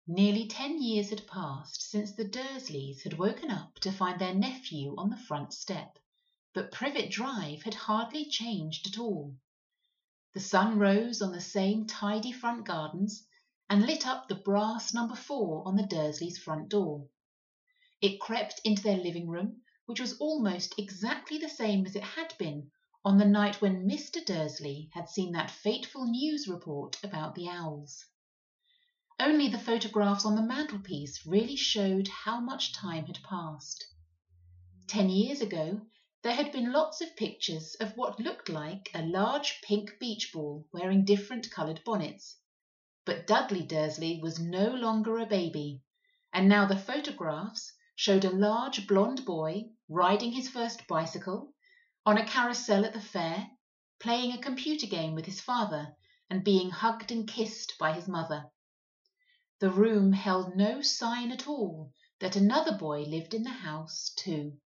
Nearly 10 years had passed since the Dursleys had woken up to find their nephew on the front step, but Privet Drive had hardly changed at all. The sun rose on the same tidy front gardens and lit up the brass number 4 on the Dursleys' front door. It crept into their living room, which was almost exactly the same as it had been on the night when Mr. Dursley had seen that fateful news report about the owls. Only the photographs on the mantelpiece really showed how much time had passed. 10 years ago, there had been lots of pictures of what looked like a large pink beach ball wearing different coloured bonnets. But Dudley Dursley was no longer a baby, and now the photographs showed a large blonde boy riding his first bicycle, on a carousel at the fair, playing a computer game with his father, and being hugged and kissed by his mother. The room held no sign at all that another boy lived in the house too.